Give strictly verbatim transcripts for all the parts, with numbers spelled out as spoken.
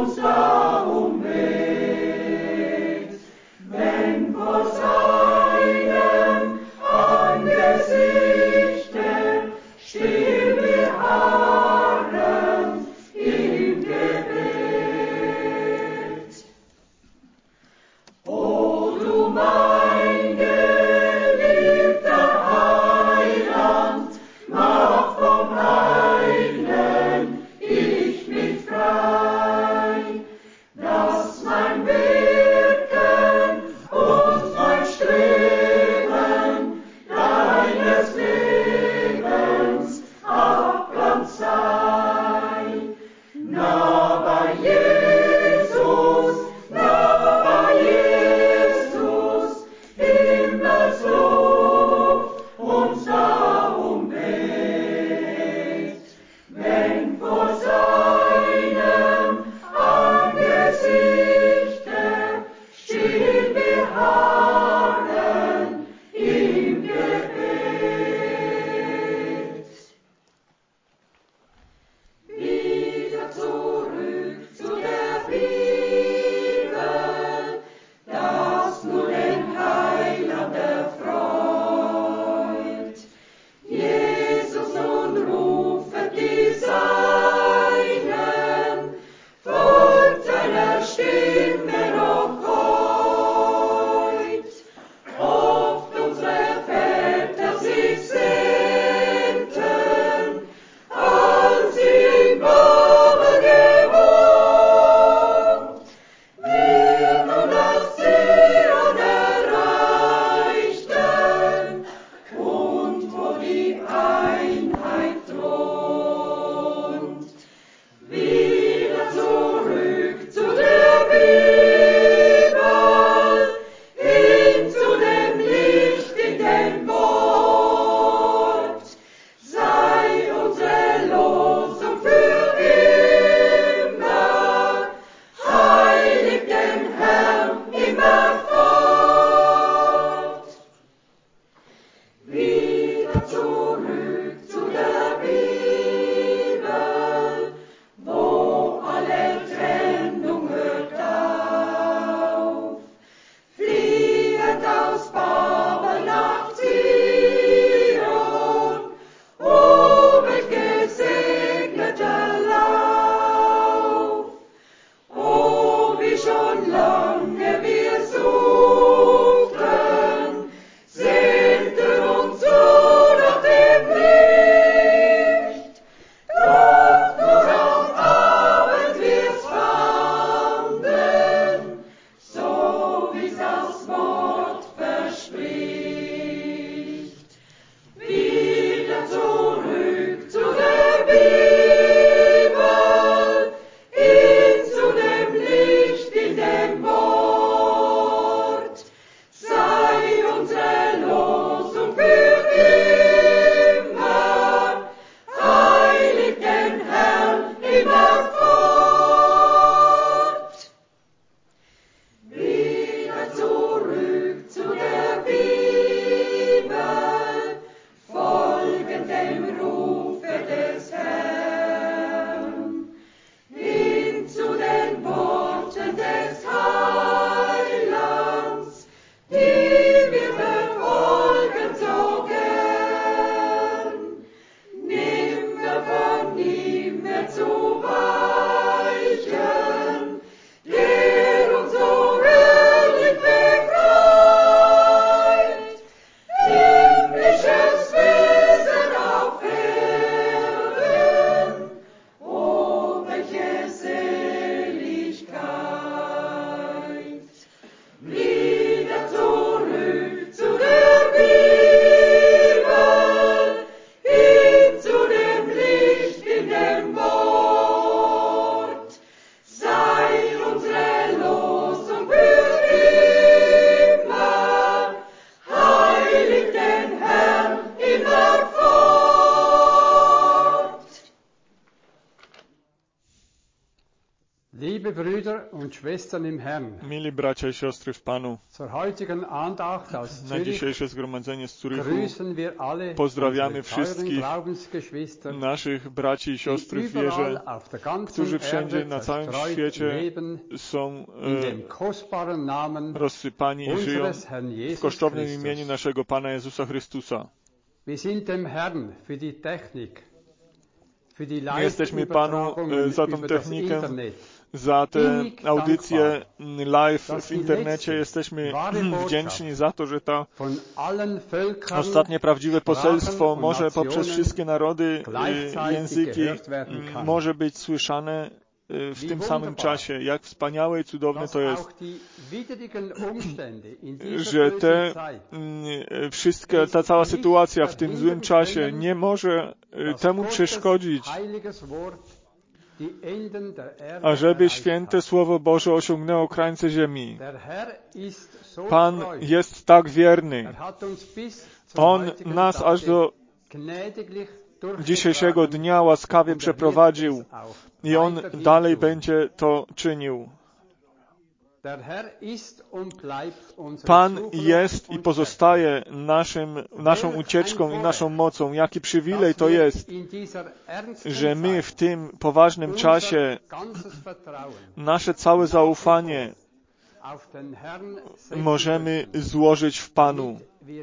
uns da umweht, wenn vor seinem Angesichte still wir harren im Gebet. O du mein geliebter Heiland, mach vom Heilen ich mich frei, dass mein Wirken und mein Streben deines Lebens Abglanz sei. Na bei Jesus, na bei Jesus, Himmelslob uns da umweht, wenn vor seinem Angesichte still wir harren im Gebet. Wieder zu Liebe Brüder und Schwestern im Herrn, Mili bracia i siostry w Panu, zur heutigen Andacht aus na Zürich dzisiejsze zgromadzenie z Zurychu grüßen wir alle pozdrawiamy unsere teuren wszystkich Glaubensgeschwister, naszych braci i die siostry w überall wierze, auf der ganzen którzy wszędzie Erde na całym zerstreut świecie leben są in e, dem kostbaren Namen rozsypani i żyją unseres Herrn w Jesus kosztownym imieniu Christus. naszego Pana Jezusa Chrystusa. Wir sind dem Herrn für die Technik, für die My jesteśmy Panu Live-Übertragungen e, za tą über das technikę, Internet. za te audycje live w internecie. Jesteśmy wdzięczni za to, że ta Von allen Völkern, ostatnie prawdziwe poselstwo Sprachen może und poprzez Nationen wszystkie narody, e, gleichzeitig języki gehört werden kann. może być słyszane e, w Wie tym samym wunderbar, czasie. Jak wspaniałe i cudowne dass to jest, auch die widrigen Umstände in dieser że bösen te Zeit mm, wszystkie, ta cała sytuacja w tym złym czasie nie może e, das temu Gottes przeszkodzić, heiliges Wort die Enden der Erde ażeby erreicht święte hat. Słowo Boże osiągnęło krańce ziemi. Der Herr ist so Pan treu. jest tak wierny. Er hat uns bis zum On heutigen nas Tage aż do gnädiglich dzisiejszego durchgetragen dnia łaskawie und er wird przeprowadził es auch i On weiterhin dalej tun. będzie to czynił. Der Herr ist und bleibt unsere Pan Zuflucht jest i und pozostaje naszym, naszą ucieczką i naszą mocą. Jaki przywilej to jest, że my w tym poważnym czasie nasze całe zaufanie możemy złożyć w Panu,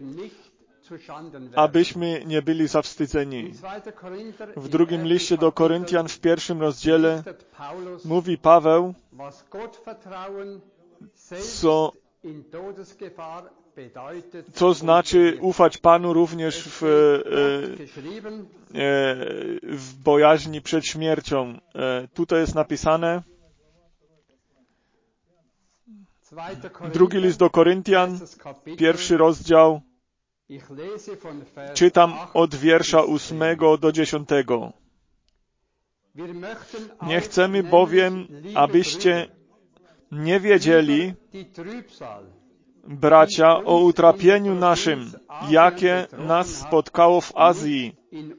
abyśmy nie byli zawstydzeni. W drugim liście do Koryntian w pierwszym rozdziale mówi Paweł, co, co znaczy ufać Panu również w, w bojaźni przed śmiercią. Tutaj jest napisane, drugi list do Koryntian, pierwszy rozdział, czytam od wiersza ósmego do dziesiątego. Nie chcemy bowiem, abyście nie wiedzieli, bracia, o utrapieniu naszym, jakie nas spotkało w Azji,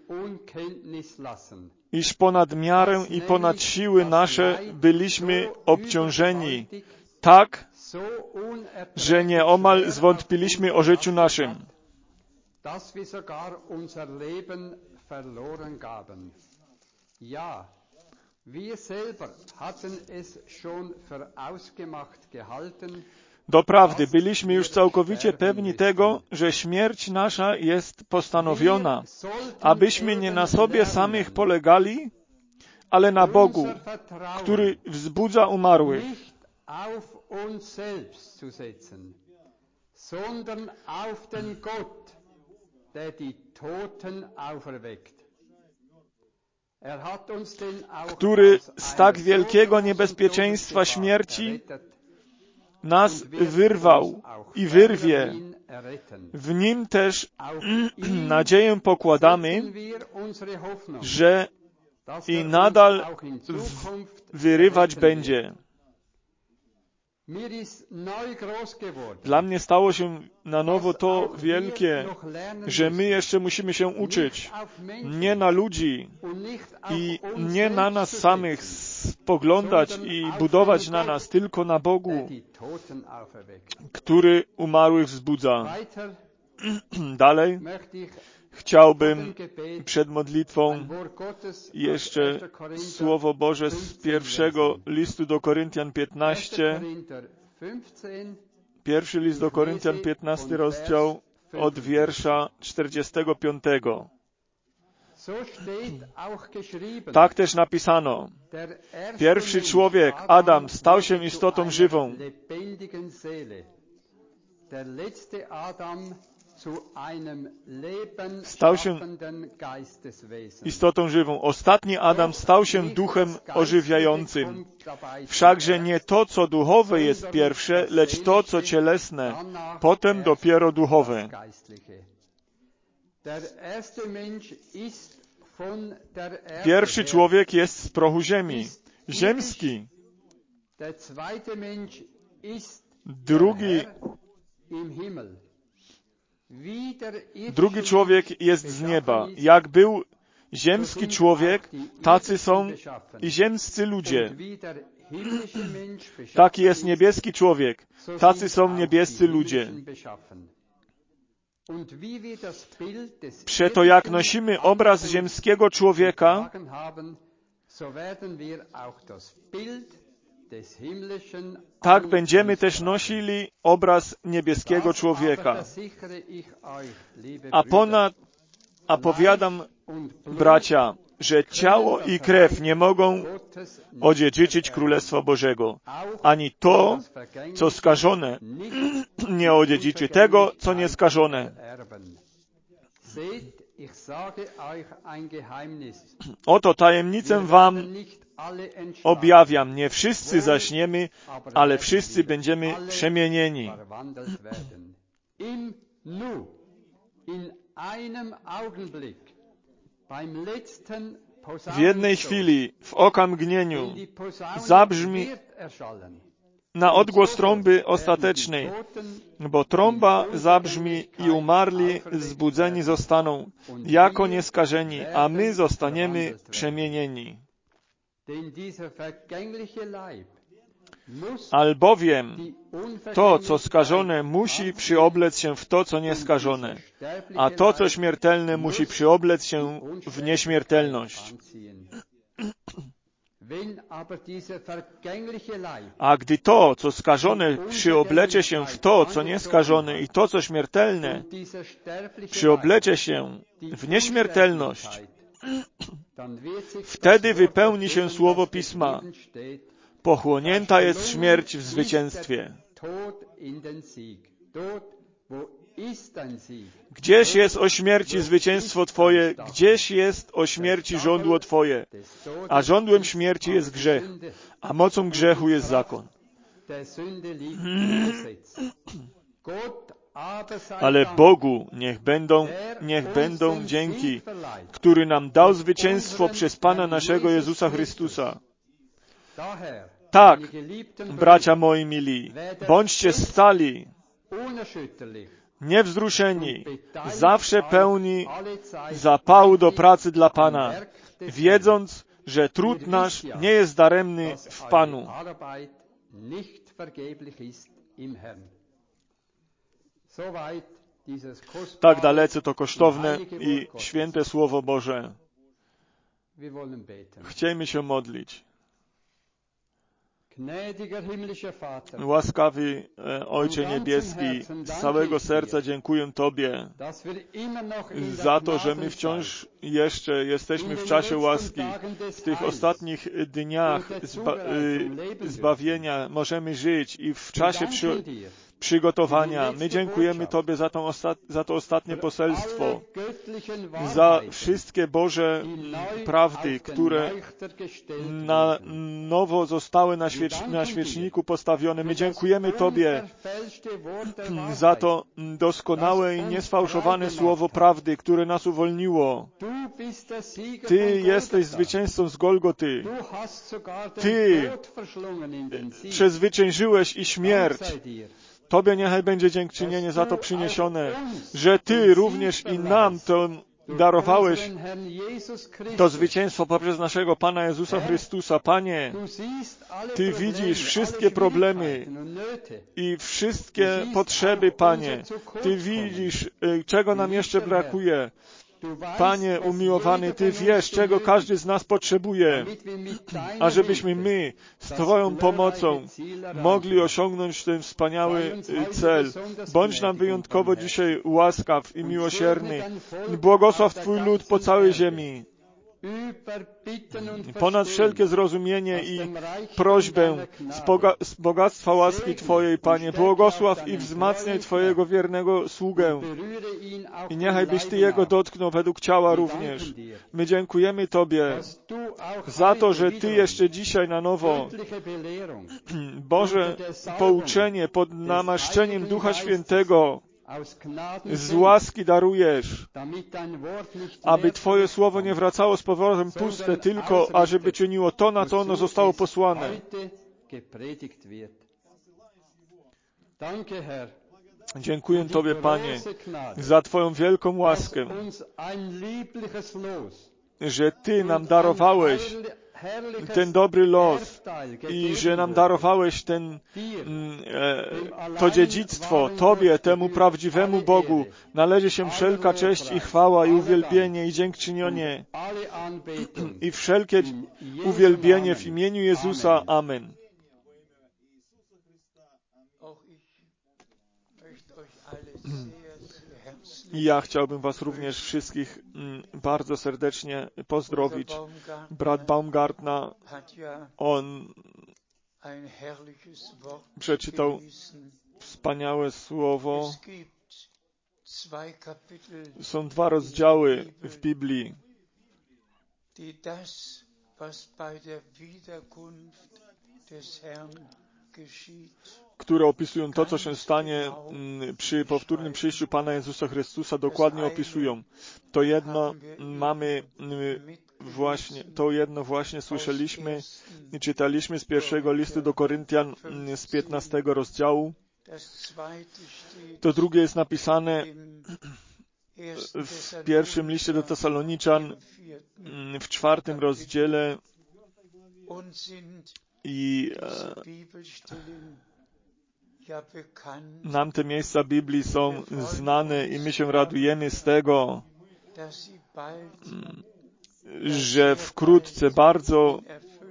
iż ponad miarę i ponad siły nasze byliśmy obciążeni, tak, że nieomal zwątpiliśmy o życiu naszym. dass wir sogar unser Leben verloren gaben. Ja, wir selber hatten es schon vorausgemacht gehalten. Doprawdy, byliśmy już całkowicie pewni tego, że śmierć nasza jest postanowiona, abyśmy nie na sobie samych polegali, ale na Bogu, który wzbudza umarłych. Auf uns selbst zu setzen, sondern auf den Gott, der die Toten auferweckt. Er hat uns den auch który aus z tak einer wielkiego so großen niebezpieczeństwa Todesgefahr śmierci errettet nas und wird wyrwał uns auch i wyrwie. ferner hin erretten. W nim też Auf ihn nadzieję pokładamy, setzen wir unsere Hoffnung, że dass i er uns nadal auch in Zukunft wyrywać erretten wird. będzie. Mir ist neu groß geworden. Dla mnie stało się na nowo to wielkie, że my jeszcze musimy się uczyć nie na ludzi i nie na nas samych spoglądać i budować na nas, tylko na Bogu, który umarłych wzbudza. Dalej chciałbym przed modlitwą jeszcze Słowo Boże z pierwszego listu do Koryntian piętnaście, pierwszy list do Koryntian, piętnasty rozdział, od wiersza czterdziestego piątego. Tak też napisano. Pierwszy człowiek, Adam, stał się istotą żywą. Stał się istotą żywą. Ostatni Adam stał się duchem ożywiającym. Wszakże nie to, co duchowe jest pierwsze, lecz to, co cielesne, potem dopiero duchowe. Pierwszy człowiek jest z prochu ziemi, ziemski. Drugi Drugi człowiek jest z nieba. Jak był ziemski człowiek, tacy są i ziemscy ludzie. Taki jest niebieski człowiek, tacy są niebiescy ludzie. Przeto jak nosimy obraz ziemskiego człowieka, tak będziemy też nosili obraz niebieskiego człowieka. A ponad, a powiadam, bracia, że ciało i krew nie mogą odziedziczyć Królestwa Bożego. Ani to, co skażone, nie odziedziczy tego, co nieskażone. Oto tajemnicę wam objawiam. Nie wszyscy zaśniemy, ale wszyscy będziemy przemienieni. W jednej chwili, w okamgnieniu, zabrzmi na odgłos trąby ostatecznej, bo trąba zabrzmi i umarli zbudzeni zostaną, jako nieskażeni, a my zostaniemy przemienieni. Albowiem to, co skażone, musi przyoblec się w to, co nieskażone, a to, co śmiertelne, musi przyoblec się w nieśmiertelność. A gdy to, co skażone, przyoblecie się w to, co nieskażone, i to, co śmiertelne, przyoblecie się w nieśmiertelność, wtedy wypełni się słowo Pisma. Pochłonięta jest śmierć w zwycięstwie. Gdzieś jest o śmierci zwycięstwo Twoje, gdzieś jest o śmierci żądło Twoje. A żądłem śmierci jest grzech, a mocą grzechu jest zakon. Ale Bogu niech będą, niech będą dzięki, który nam dał zwycięstwo przez Pana naszego Jezusa Chrystusa. Tak, bracia moi mili, bądźcie stali, niewzruszeni, zawsze pełni zapału do pracy dla Pana, wiedząc, że trud nasz nie jest daremny w Panu. Tak dalece to kosztowne i święte Słowo Boże. Chciejmy się modlić. Łaskawy Ojcze Niebieski, z całego serca dziękuję Tobie za to, że my wciąż jeszcze jesteśmy w czasie łaski. W tych ostatnich dniach zba zbawienia możemy żyć i w czasie przy przygotowania. My dziękujemy Tobie za, tą za to ostatnie poselstwo, za wszystkie Boże prawdy, które na nowo zostały na, świecz na świeczniku postawione. My dziękujemy Tobie za to doskonałe i niesfałszowane słowo prawdy, które nas uwolniło. Ty jesteś zwycięzcą z Golgoty. Ty przezwyciężyłeś i śmierć. Tobie niechaj będzie dziękczynienie za to przyniesione, że Ty również i nam to darowałeś, to zwycięstwo poprzez naszego Pana Jezusa Chrystusa. Panie, Ty widzisz wszystkie problemy i wszystkie potrzeby, Panie. Ty widzisz, czego nam jeszcze brakuje. Panie umiłowany, Ty wiesz, czego każdy z nas potrzebuje, ażebyśmy my z Twoją pomocą mogli osiągnąć ten wspaniały cel. Bądź nam wyjątkowo dzisiaj łaskaw i miłosierny. Błogosław Twój lud po całej ziemi. Ponad wszelkie zrozumienie i prośbę z, boga z bogactwa łaski Twojej, Panie, błogosław i wzmacniaj Twojego wiernego sługę. I niechaj byś Ty Jego dotknął według ciała również. My dziękujemy Tobie za to, że Ty jeszcze dzisiaj na nowo Boże pouczenie pod namaszczeniem Ducha Świętego z łaski darujesz, aby Twoje słowo nie wracało z powrotem puste, tylko ażeby czyniło to, na co ono zostało posłane. Dziękuję Tobie, Panie, za Twoją wielką łaskę, że Ty nam darowałeś ten dobry los i że nam darowałeś ten, to dziedzictwo. Tobie, temu prawdziwemu Bogu, należy się wszelka cześć i chwała i uwielbienie i dziękczynienie i wszelkie uwielbienie w imieniu Jezusa. Amen. I ja chciałbym Was również wszystkich bardzo serdecznie pozdrowić. Brat Baumgartner, on przeczytał wspaniałe słowo. Są dwa rozdziały w Biblii, które opisują to, co się stanie przy powtórnym przyjściu Pana Jezusa Chrystusa, dokładnie opisują. To jedno mamy właśnie, to jedno właśnie słyszeliśmy i czytaliśmy z pierwszego listu do Koryntian z piętnastego rozdziału. To drugie jest napisane w pierwszym liście do Tesaloniczan w czwartym rozdziale i e, nam te miejsca Biblii są znane i my się radujemy z tego, że wkrótce, bardzo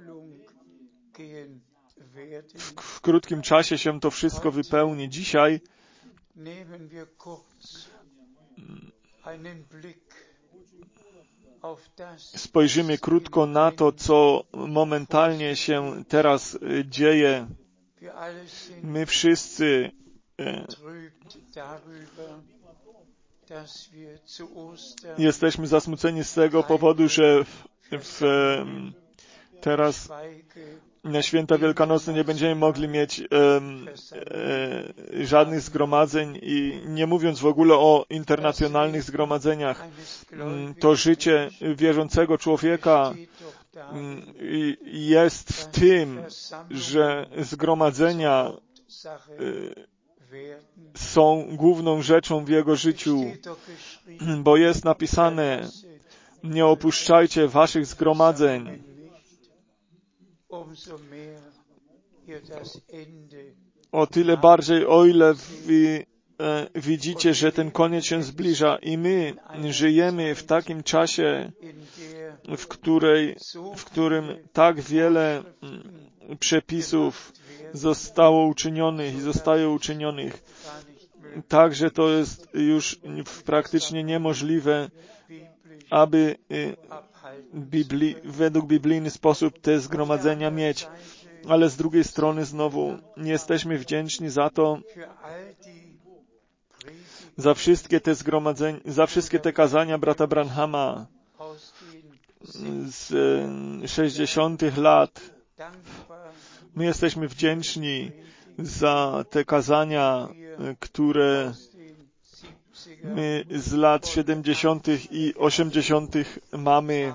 w, w krótkim czasie się to wszystko wypełni. Dzisiaj spojrzymy krótko na to, co momentalnie się teraz dzieje. My wszyscy e, jesteśmy zasmuceni z tego powodu, że w, w, teraz na święta wielkanocne nie będziemy mogli mieć e, e, żadnych zgromadzeń i nie mówiąc w ogóle o internacjonalnych zgromadzeniach. To życie wierzącego człowieka jest w tym, że zgromadzenia są główną rzeczą w jego życiu, bo jest napisane: nie opuszczajcie waszych zgromadzeń. O tyle bardziej, o ile wy e, widzicie, że ten koniec się zbliża i my żyjemy w takim czasie, w, której, w którym tak wiele przepisów zostało uczynionych i zostaje uczynionych, tak, że to jest już praktycznie niemożliwe, aby Bibli, według biblijny sposób te zgromadzenia mieć. Ale z drugiej strony znowu jesteśmy wdzięczni za to, za wszystkie te zgromadzenia, za wszystkie te kazania brata Branhama z sześćdziesiątych lat. My jesteśmy wdzięczni za te kazania, które my z lat siedemdziesiątych i osiemdziesiątych mamy.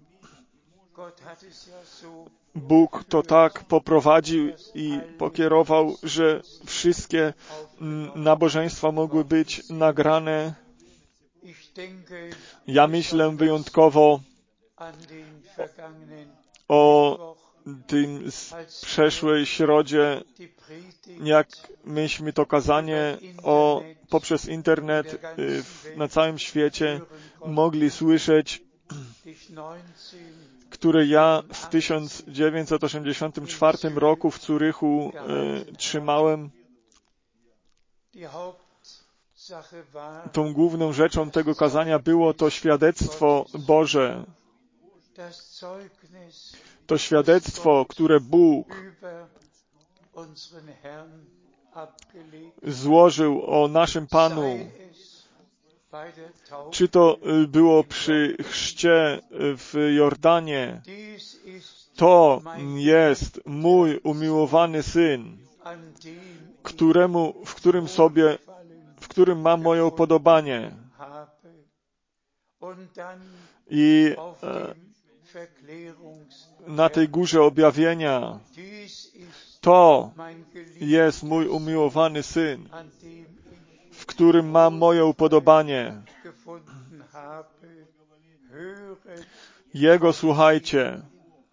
Bóg to tak poprowadził i pokierował, że wszystkie nabożeństwa mogły być nagrane. Ja myślę wyjątkowo o tym z przeszłej środzie, jak myśmy to kazanie o, poprzez internet w, na całym świecie mogli słyszeć, które ja w tysiąc dziewięćset osiemdziesiątym czwartym roku w Zurychu e, trzymałem. Tą główną rzeczą tego kazania było to świadectwo Boże. To świadectwo, które Bóg złożył o naszym Panu. Czy to było przy chrzcie w Jordanie? To jest mój umiłowany Syn, któremu, w którym sobie, w którym mam moje upodobanie. I e, na tej górze objawienia to jest mój umiłowany Syn, w którym mam moje upodobanie. Jego słuchajcie.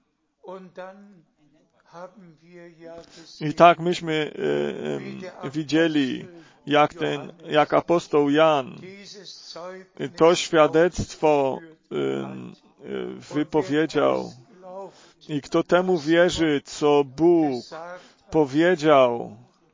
I tak myśmy e, e, widzieli, jak ten, jak apostoł Jan to świadectwo e, e, wypowiedział. I kto temu wierzy, co Bóg powiedział,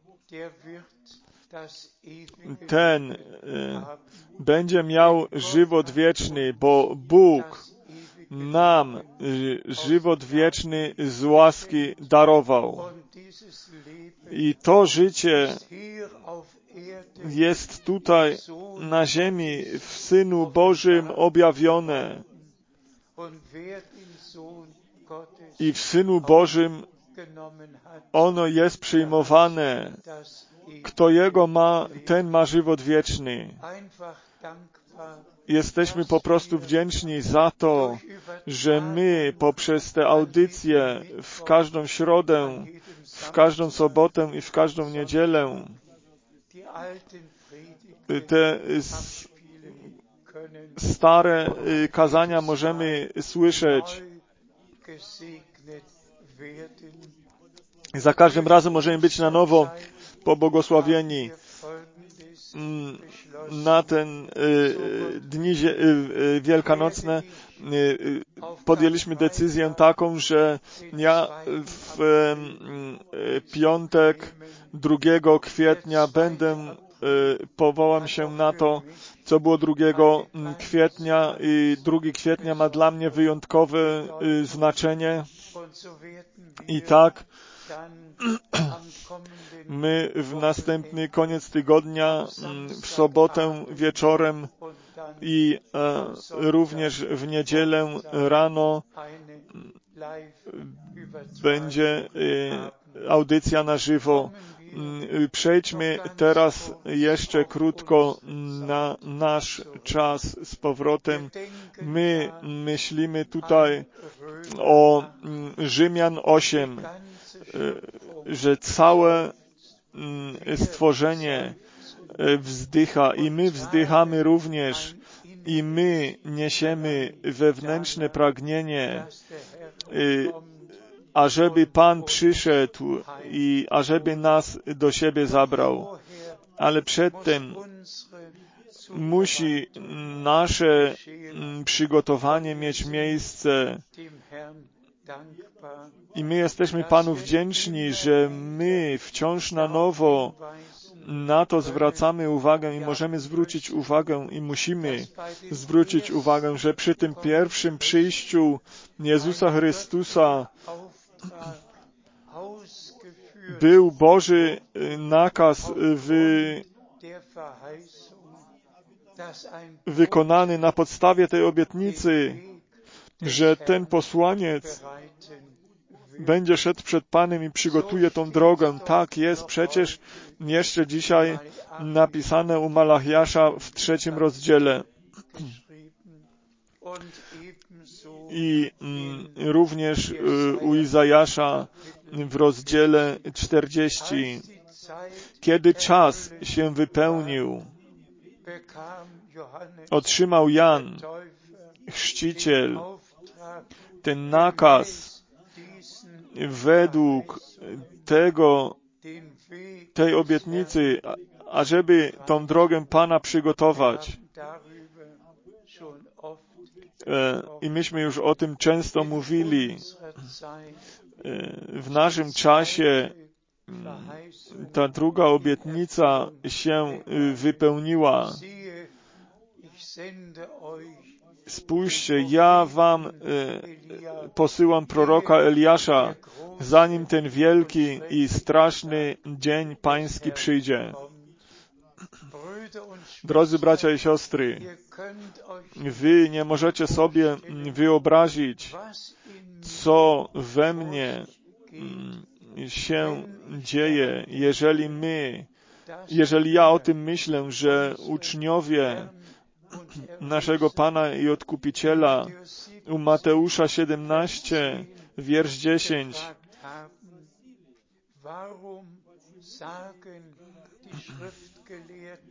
ten e, będzie miał żywot wieczny, bo Bóg nam żywot wieczny z łaski darował. I to życie jest tutaj na ziemi w Synu Bożym objawione. I w Synu Bożym ono jest przyjmowane. Kto Jego ma, ten ma żywot wieczny. Jesteśmy po prostu wdzięczni za to, że my poprzez te audycje w każdą środę, w każdą sobotę i w każdą niedzielę te stare kazania możemy słyszeć. Za każdym razem możemy być na nowo pobłogosławieni na ten y, dni y, wielkanocne. Y, podjęliśmy decyzję taką, że ja w y, piątek drugiego kwietnia będę y, powołam się na to, co było drugiego kwietnia i drugi kwietnia ma dla mnie wyjątkowe y, znaczenie. I tak my w następny koniec tygodnia, w sobotę wieczorem i e, również w niedzielę rano będzie e, audycja na żywo. Przejdźmy teraz jeszcze krótko na nasz czas z powrotem. My myślimy tutaj o Rzymian osiem, że całe stworzenie wzdycha i my wzdychamy również i my niesiemy wewnętrzne pragnienie, ażeby Pan przyszedł i ażeby nas do siebie zabrał. Ale przedtem musi nasze przygotowanie mieć miejsce. I my jesteśmy Panu wdzięczni, że my wciąż na nowo na to zwracamy uwagę i możemy zwrócić uwagę i musimy zwrócić uwagę, że przy tym pierwszym przyjściu Jezusa Chrystusa był Boży nakaz wy, wykonany na podstawie tej obietnicy, że ten posłaniec będzie szedł przed Panem i przygotuje tą drogę. Tak jest przecież jeszcze dzisiaj napisane u Malachiasza w trzecim rozdziale. I mm, również y, u Izajasza w rozdziale czterdziestym. Kiedy czas się wypełnił, otrzymał Jan, chrzciciel, ten nakaz według tego, tej obietnicy, ażeby tą drogę Pana przygotować. I myśmy już o tym często mówili. W naszym czasie ta druga obietnica się wypełniła. Spójrzcie, ja wam e, posyłam proroka Eliasza, zanim ten wielki i straszny dzień pański przyjdzie. Drodzy bracia i siostry, wy nie możecie sobie wyobrazić, co we mnie się dzieje, jeżeli my, jeżeli ja o tym myślę, że uczniowie naszego Pana i Odkupiciela u Mateusza siedemnaście, wiersz dziesięć.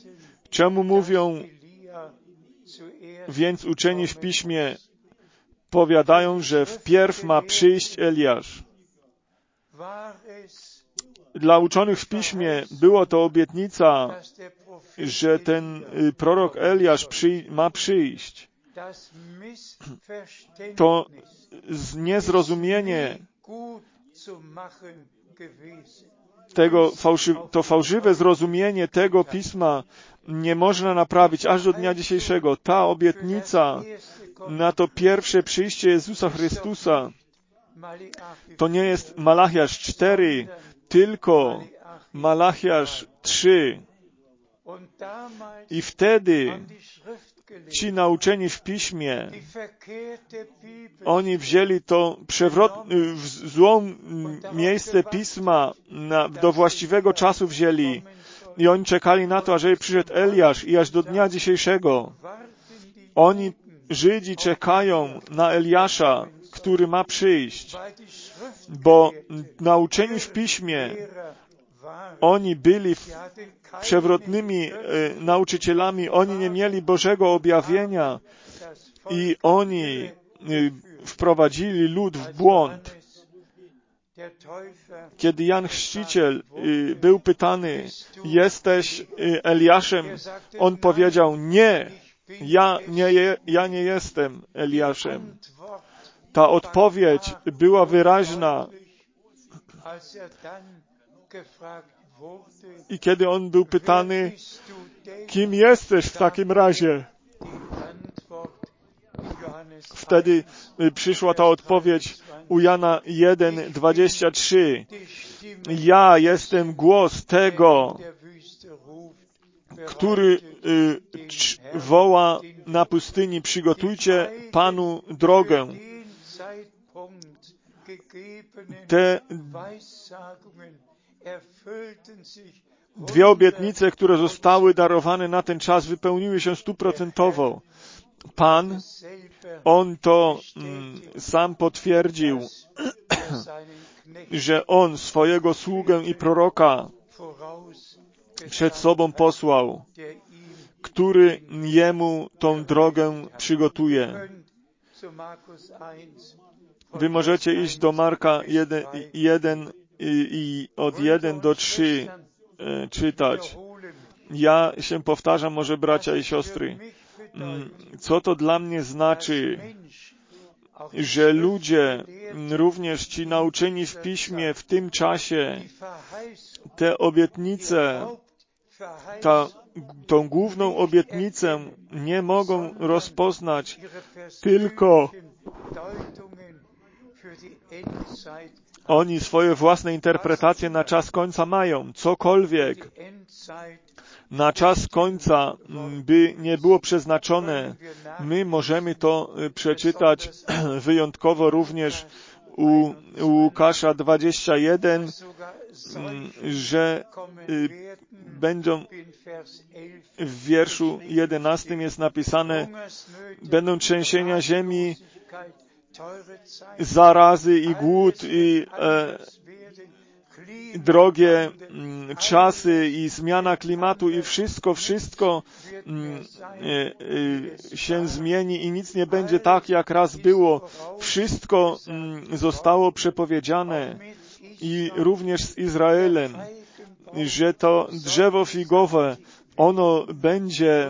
Czemu mówią więc uczeni w Piśmie, powiadają, że wpierw ma przyjść Eliasz. Dla uczonych w Piśmie było to obietnica, że ten prorok Eliasz przy, ma przyjść. To niezrozumienie tego, fałszy, to fałszywe zrozumienie tego Pisma nie można naprawić aż do dnia dzisiejszego. Ta obietnica na to pierwsze przyjście Jezusa Chrystusa to nie jest Malachiasz cztery, tylko Malachiasz trzy. I wtedy ci nauczeni w Piśmie, oni wzięli to przewrot, w złą miejsce Pisma, na, do właściwego czasu wzięli i oni czekali na to, ażeby przyszedł Eliasz i aż do dnia dzisiejszego oni, Żydzi, czekają na Eliasza, który ma przyjść, bo nauczeni w Piśmie, oni byli przewrotnymi e, nauczycielami, oni nie mieli Bożego objawienia i oni e, wprowadzili lud w błąd. Kiedy Jan Chrzciciel e, był pytany, jesteś e, Eliaszem? On powiedział, nie, ja nie, je, ja nie jestem Eliaszem. Ta odpowiedź była wyraźna. I kiedy on był pytany, kim jesteś w takim razie? Wtedy przyszła ta odpowiedź u Jana jeden, dwadzieścia trzy. Ja jestem głos tego, który y, cz, woła na pustyni, przygotujcie Panu drogę. Te dwie obietnice, które zostały darowane na ten czas, wypełniły się stuprocentowo. Pan, On to mm, sam potwierdził, że On swojego sługę i proroka przed sobą posłał, który Jemu tą drogę przygotuje. Wy możecie iść do Marka jeden, jeden i, i od jeden do trzy e, czytać. Ja się powtarzam, może bracia i siostry, co to dla mnie znaczy, że ludzie, również ci nauczeni w Piśmie w tym czasie, te obietnice, ta, tą główną obietnicę nie mogą rozpoznać, tylko oni swoje własne interpretacje na czas końca mają. Cokolwiek na czas końca by nie było przeznaczone, my możemy to przeczytać wyjątkowo również u, u Łukasza dwadzieścia jeden, że będą w wierszu jedenastym jest napisane, będą trzęsienia ziemi, zarazy i głód i e, drogie m, czasy i zmiana klimatu i wszystko, wszystko m, e, e, się zmieni i nic nie będzie tak, jak raz było. Wszystko m, zostało przepowiedziane i również z Izraelem, że to drzewo figowe, ono będzie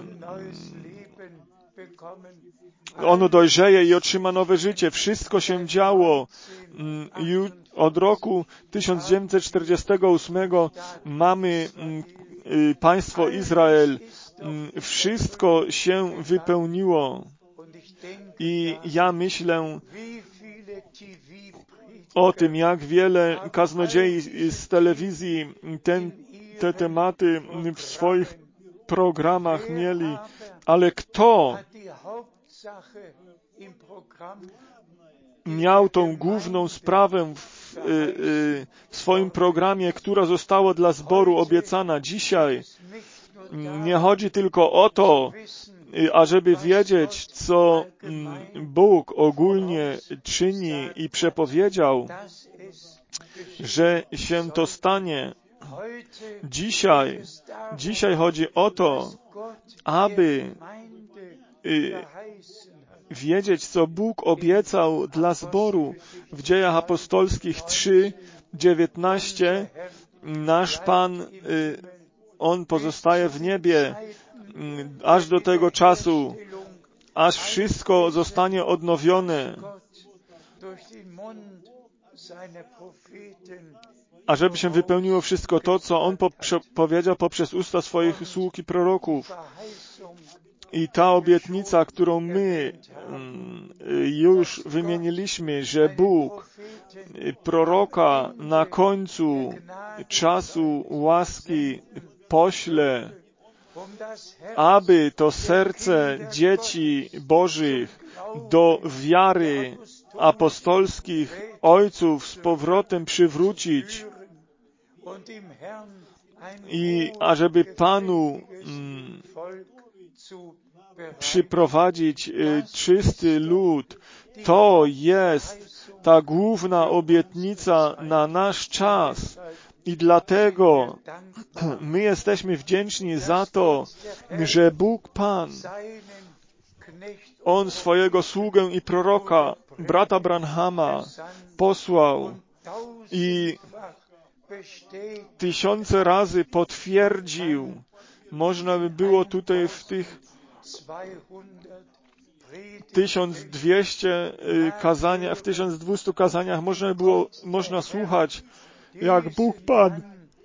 ono dojrzeje i otrzyma nowe życie. Wszystko się działo. Od roku tysiąc dziewięćset czterdziestego ósmego mamy państwo Izrael. Wszystko się wypełniło. I ja myślę o tym, jak wiele kaznodziei z telewizji ten, te tematy w swoich programach mieli, ale kto miał tą główną sprawę w, w swoim programie, która została dla zboru obiecana dzisiaj? Nie chodzi tylko o to, ażeby wiedzieć, co Bóg ogólnie czyni i przepowiedział, że się to stanie. Dzisiaj, dzisiaj chodzi o to, aby wiedzieć, co Bóg obiecał dla zboru. W Dziejach Apostolskich trzy, dziewiętnaście nasz Pan, On pozostaje w niebie aż do tego czasu, aż wszystko zostanie odnowione, ażeby się wypełniło wszystko to, co On powiedział poprzez usta swoich sług i proroków. I ta obietnica, którą my już wymieniliśmy, że Bóg proroka na końcu czasu łaski pośle, aby to serce dzieci Bożych do wiary apostolskich ojców z powrotem przywrócić i ażeby Panu mm, przyprowadzić y, czysty lud. To jest ta główna obietnica na nasz czas. I dlatego my jesteśmy wdzięczni za to, że Bóg Pan, On swojego sługę i proroka, brata Branhama, posłał i tysiące razy potwierdził. Można by było tutaj w tych tysiąc dwieście kazaniach, w tysiąc dwustu kazaniach można by było, można słuchać, jak Bóg Pan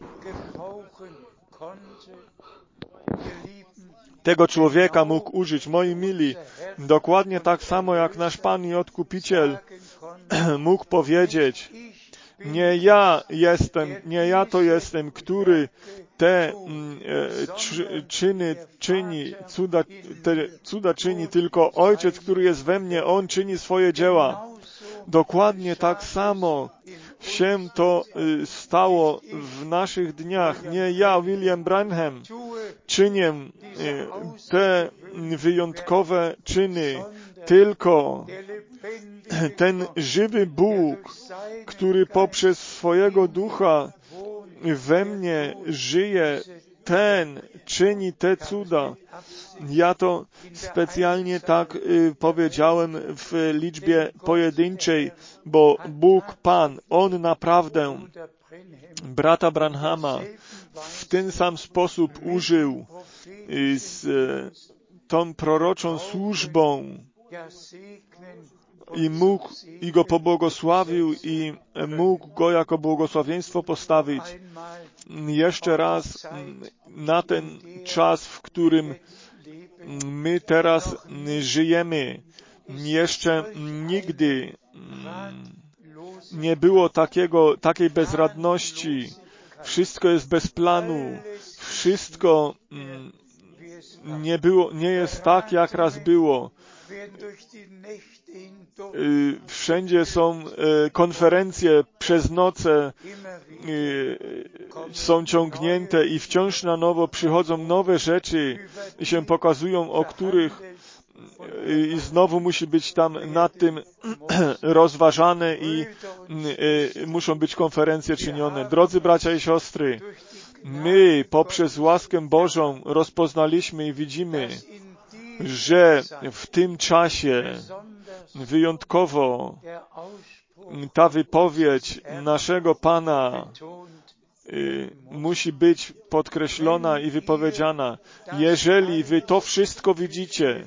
tego człowieka mógł użyć. Moi mili, dokładnie tak samo jak nasz Pan i Odkupiciel mógł powiedzieć: nie ja jestem, nie ja to jestem, który te czy, czyny czyni, cuda, te cuda czyni, tylko Ojciec, który jest we mnie, On czyni swoje dzieła. Dokładnie tak samo się to stało w naszych dniach. Nie ja, William Branham, czynię te wyjątkowe czyny, tylko ten żywy Bóg, który poprzez swojego Ducha we mnie żyje, ten czyni te cuda. Ja to specjalnie tak y, powiedziałem w liczbie pojedynczej, bo Bóg Pan, On naprawdę brata Branhama w ten sam sposób użył y, z y, tą proroczą służbą i mógł, i go pobłogosławił i mógł go jako błogosławieństwo postawić jeszcze raz na ten czas, w którym my teraz żyjemy. Jeszcze nigdy nie było takiego, takiej bezradności. Wszystko jest bez planu. Wszystko nie było, nie jest tak, jak raz było. Wszędzie są konferencje przez noce, są ciągnięte i wciąż na nowo przychodzą nowe rzeczy i się pokazują, o których i znowu musi być tam nad tym rozważane i muszą być konferencje czynione. Drodzy bracia i siostry, my poprzez łaskę Bożą rozpoznaliśmy i widzimy, że w tym czasie wyjątkowo ta wypowiedź naszego Pana y, musi być podkreślona i wypowiedziana. Jeżeli wy to wszystko widzicie,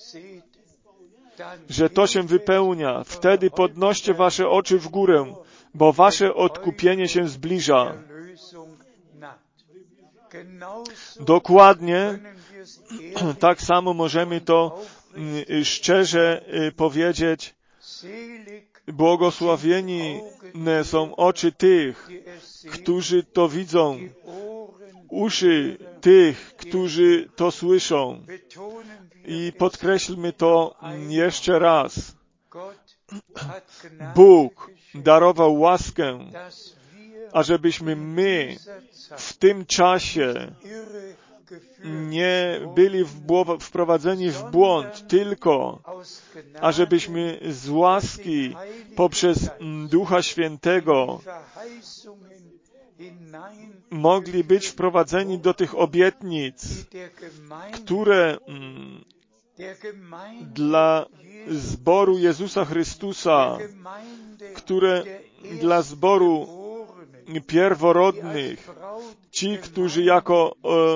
że to się wypełnia, wtedy podnoście wasze oczy w górę, bo wasze odkupienie się zbliża. Dokładnie tak samo możemy to szczerze powiedzieć. Błogosławieni są oczy tych, którzy to widzą, uszy tych, którzy to słyszą. I podkreślmy to jeszcze raz. Bóg darował łaskę, ażebyśmy my w tym czasie nie byli wprowadzeni w błąd, tylko ażebyśmy z łaski poprzez Ducha Świętego mogli być wprowadzeni do tych obietnic, które dla zboru Jezusa Chrystusa, które dla zboru pierworodnych, ci, którzy jako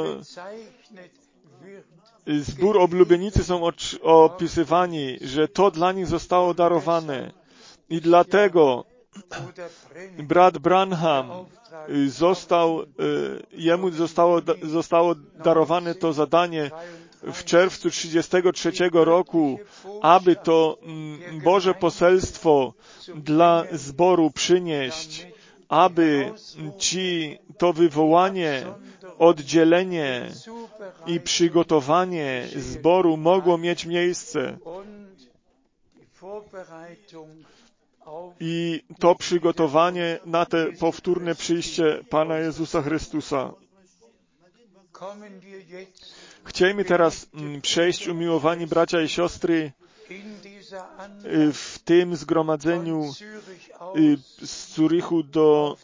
e, zbór oblubienicy są opisywani, że to dla nich zostało darowane. I dlatego brat Branham został, jemu zostało, zostało darowane to zadanie w czerwcu trzydziestego trzeciego roku, aby to Boże poselstwo dla zboru przynieść, aby ci to wywołanie, oddzielenie i przygotowanie zboru mogło mieć miejsce. I to przygotowanie na te powtórne przyjście Pana Jezusa Chrystusa. Chcielibyśmy teraz przejść, umiłowani bracia i siostry, w tym zgromadzeniu z Zurychu do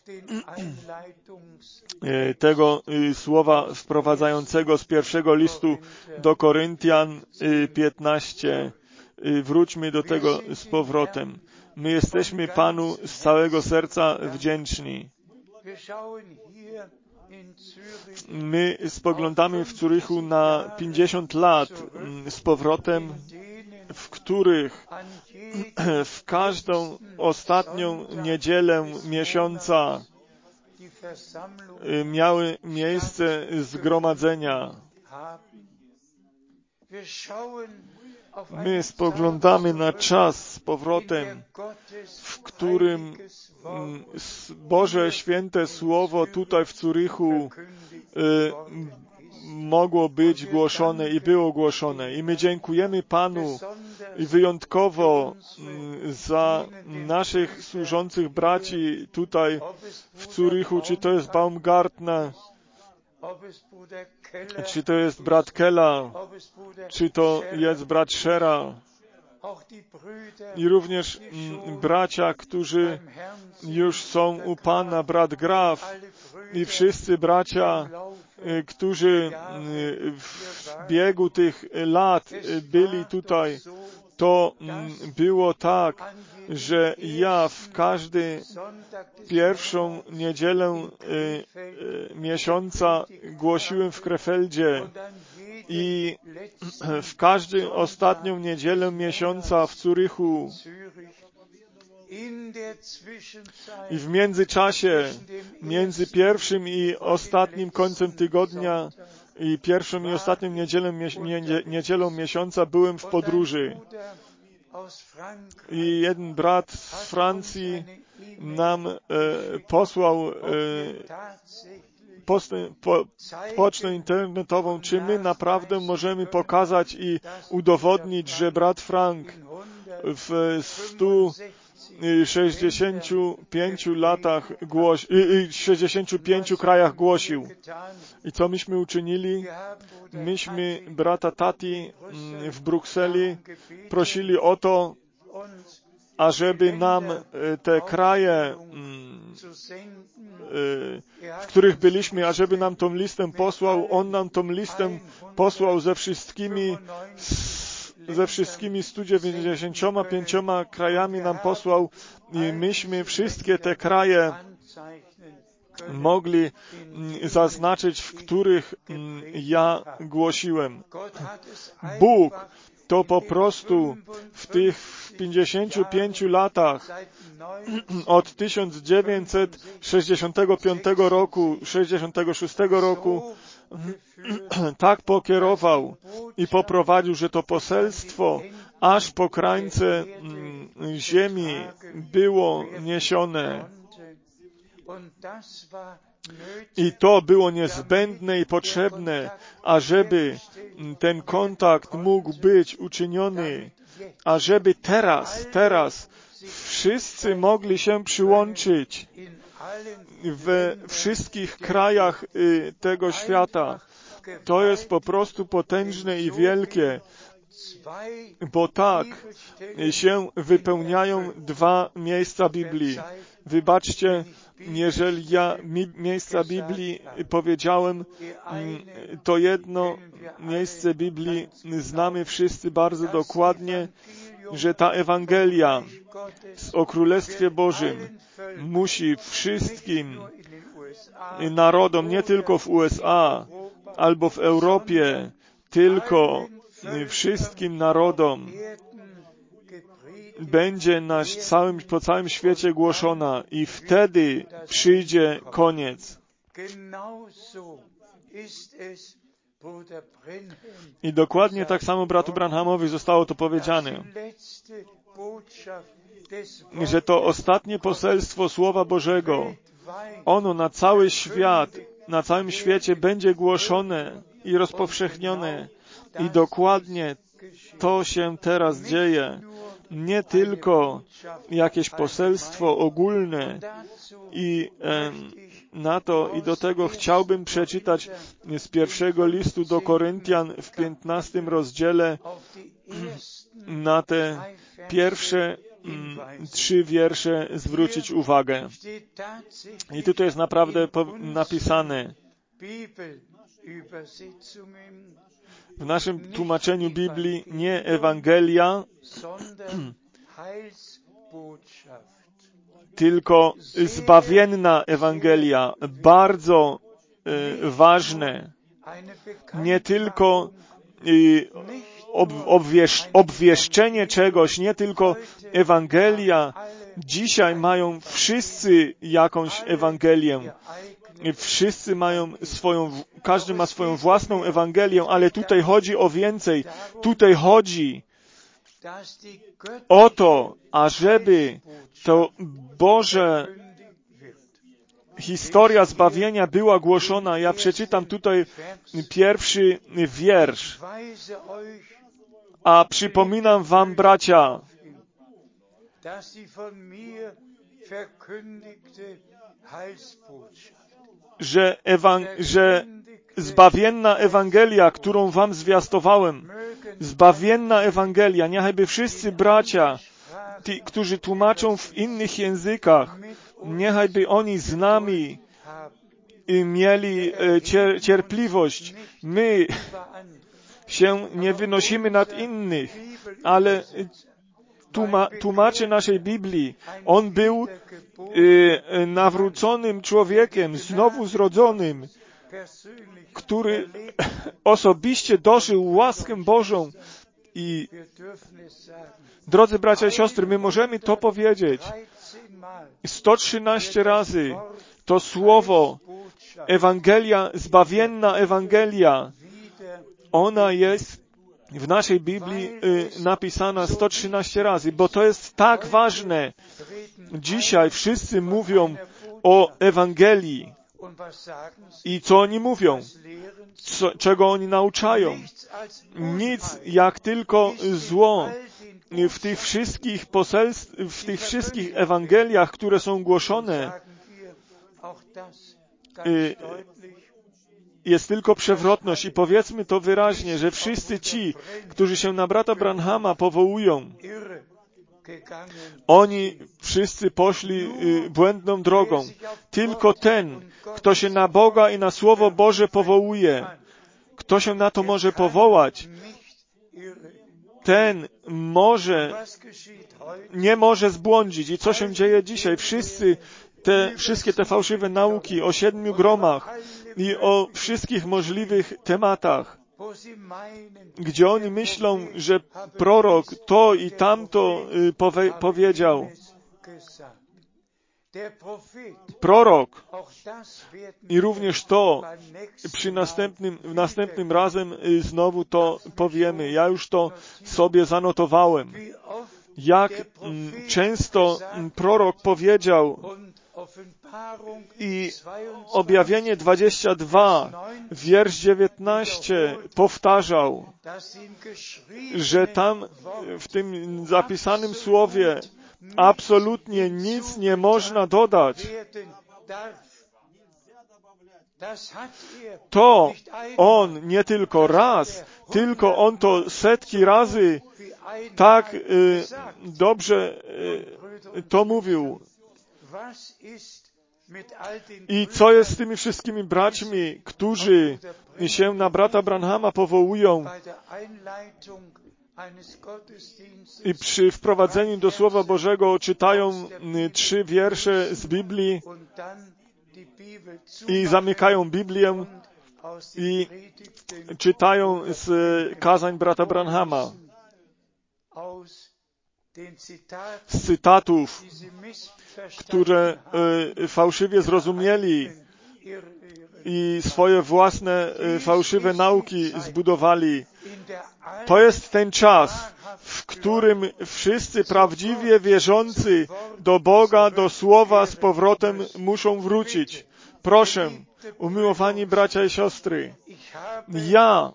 tego słowa wprowadzającego z pierwszego listu do Koryntian piętnaście. Wróćmy do tego z powrotem. My jesteśmy Panu z całego serca wdzięczni. My spoglądamy w Zurychu na pięćdziesiąt lat z powrotem, w których w każdą ostatnią niedzielę miesiąca miały miejsce zgromadzenia. My spoglądamy na czas z powrotem, w którym Boże Święte Słowo tutaj w Zurychu mogło być głoszone i było głoszone. I my dziękujemy Panu wyjątkowo za naszych służących braci tutaj w Zurychu, czy to jest Baumgartner, czy to jest brat Kella, czy to jest brat Scherer, i również bracia, którzy już są u Pana, brat Graf, i wszyscy bracia, którzy w biegu tych lat byli tutaj. To było tak, że ja w każdy pierwszą niedzielę miesiąca głosiłem w Krefeldzie i w każdą ostatnią niedzielę miesiąca w Zurychu. I w międzyczasie, między pierwszym i ostatnim końcem tygodnia i pierwszą i ostatnią niedzielą, niedzielą miesiąca byłem w podróży. I jeden brat z Francji nam e, posłał e, post, po, pocztą internetową, czy my naprawdę możemy pokazać i udowodnić, że brat Frank w stu sześćdziesięciu pięciu latach głosi, w sześćdziesięciu pięciu krajach głosił. I co myśmy uczynili? Myśmy brata Tati w Brukseli prosili o to, ażeby nam te kraje, w których byliśmy, ażeby nam tą listę posłał. On nam tą listę posłał ze wszystkimi ze wszystkimi stu dziewięćdziesięcioma pięcioma krajami nam posłał i myśmy wszystkie te kraje mogli zaznaczyć, w których ja głosiłem. Bóg to po prostu w tych pięćdziesięciu pięciu latach od tysiąc dziewięćset sześćdziesiątego piątego roku, sześćdziesiątego szóstego roku tak pokierował i poprowadził, że to poselstwo aż po krańce ziemi było niesione. I to było niezbędne i potrzebne, ażeby ten kontakt mógł być uczyniony, ażeby teraz, teraz wszyscy mogli się przyłączyć we wszystkich krajach tego świata. To jest po prostu potężne i wielkie, bo tak się wypełniają dwa miejsca Biblii. Wybaczcie, jeżeli ja mi, miejsca Biblii powiedziałem, to jedno miejsce Biblii znamy wszyscy bardzo dokładnie że ta Ewangelia o Królestwie Bożym musi wszystkim narodom, nie tylko w U S A albo w Europie, tylko wszystkim narodom będzie na całym, po całym świecie głoszona i wtedy przyjdzie koniec. I dokładnie tak samo bratu Branhamowi zostało to powiedziane, że to ostatnie poselstwo Słowa Bożego, ono na cały świat, na całym świecie będzie głoszone i rozpowszechnione. I dokładnie to się teraz dzieje. Nie tylko jakieś poselstwo ogólne i e, na to i do tego chciałbym przeczytać z pierwszego listu do Koryntian w piętnastym rozdziale na te pierwsze mm, trzy wiersze zwrócić uwagę. I tutaj jest naprawdę napisane w naszym tłumaczeniu Biblii nie Ewangelia, tylko zbawienna Ewangelia, bardzo y, ważne. Nie tylko y, ob, obwiesz, obwieszczenie czegoś, nie tylko Ewangelia. Dzisiaj mają wszyscy jakąś Ewangelię. Wszyscy mają swoją, każdy ma swoją własną Ewangelię, ale tutaj chodzi o więcej. Tutaj chodzi o to, ażeby to Boże historia zbawienia była głoszona. Ja przeczytam tutaj pierwszy wiersz. A przypominam wam, bracia, że, ewang- że zbawienna Ewangelia, którą wam zwiastowałem, zbawienna Ewangelia, niechajby wszyscy bracia, ci, którzy tłumaczą w innych językach, niechajby oni z nami mieli cier- cierpliwość. My się nie wynosimy nad innych, ale tłuma- tłumaczy naszej Biblii, on był y, nawróconym człowiekiem, znowu zrodzonym, który osobiście dożył łaskę Bożą. I drodzy bracia i siostry, my możemy to powiedzieć sto trzynaście razy. To słowo Ewangelia, zbawienna Ewangelia, ona jest w naszej Biblii y, napisana sto trzynaście razy, bo to jest tak ważne. Dzisiaj wszyscy mówią o Ewangelii. I co oni mówią? Co, czego oni nauczają? Nic jak tylko zło. W tych wszystkich poselstw, w tych wszystkich Ewangeliach, które są głoszone, y, jest tylko przewrotność. I powiedzmy to wyraźnie, że wszyscy ci, którzy się na brata Branhama powołują, oni wszyscy poszli y, błędną drogą. Tylko ten, kto się na Boga i na Słowo Boże powołuje, kto się na to może powołać, ten może, nie może zbłądzić. I co się dzieje dzisiaj? Wszyscy te, wszystkie te fałszywe nauki o siedmiu gromach i o wszystkich możliwych tematach, gdzie oni myślą, że prorok to i tamto y, powie, powiedział. Prorok i również to przy następnym, następnym razem y, znowu to powiemy. Ja już to sobie zanotowałem. Jak mm, często mm, prorok powiedział i Objawienie dwadzieścia dwa, wiersz dziewiętnaście powtarzał, że tam w tym zapisanym słowie absolutnie nic nie można dodać. To on nie tylko raz, tylko on to setki razy tak y, dobrze y, to mówił. I co jest z tymi wszystkimi braćmi, którzy się na brata Branhama powołują i przy wprowadzeniu do Słowa Bożego czytają trzy wiersze z Biblii i zamykają Biblię i czytają z kazań brata Branhama, z cytatów, które y, fałszywie zrozumieli i swoje własne y, fałszywe nauki zbudowali. To jest ten czas, w którym wszyscy prawdziwie wierzący do Boga, do Słowa z powrotem muszą wrócić. Proszę, umiłowani bracia i siostry, ja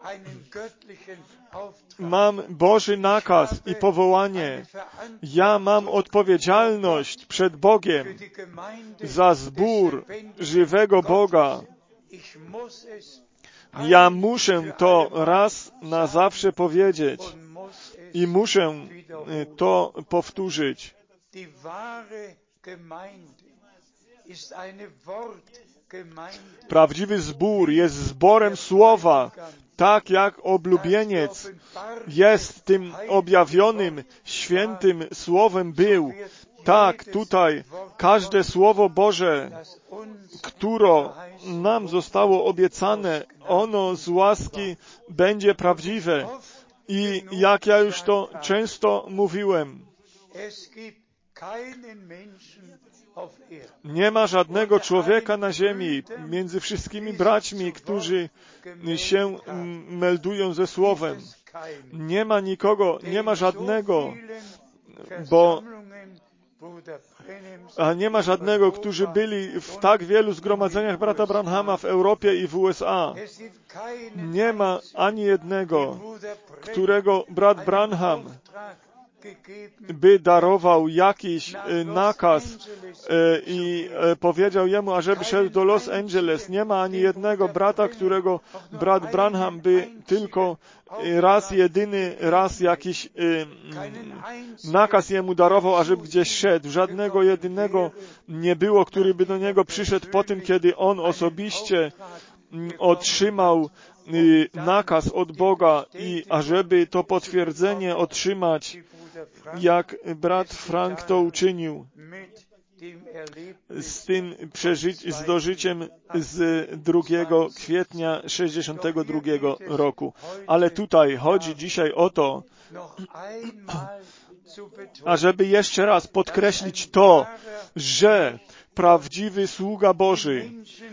mam Boży nakaz i powołanie. Ja mam odpowiedzialność przed Bogiem za zbór żywego Boga. Ja muszę to raz na zawsze powiedzieć i muszę to powtórzyć. Prawdziwy zbór jest zborem Słowa, tak jak oblubieniec jest tym objawionym, świętym Słowem był. Tak, tutaj każde Słowo Boże, które nam zostało obiecane, ono z łaski będzie prawdziwe. I jak ja już to często mówiłem, nie ma żadnego człowieka na ziemi między wszystkimi braćmi, którzy się meldują ze Słowem. Nie ma nikogo, nie ma żadnego, bo a nie ma żadnego, którzy byli w tak wielu zgromadzeniach brata Branhama w Europie i w U S A. Nie ma ani jednego, którego brat Branham by darował jakiś nakaz i powiedział jemu, ażeby szedł do Los Angeles. Nie ma ani jednego brata, którego brat Branham by tylko raz, jedyny raz jakiś nakaz jemu darował, ażeby gdzieś szedł. Żadnego jedynego nie było, który by do niego przyszedł po tym, kiedy on osobiście otrzymał nakaz od Boga i ażeby to potwierdzenie otrzymać, jak brat Frank to uczynił z tym przeżyciem, z dożyciem z drugiego kwietnia sześćdziesiątego drugiego roku. Ale tutaj chodzi dzisiaj o to, ażeby jeszcze raz podkreślić to, że prawdziwy sługa Boży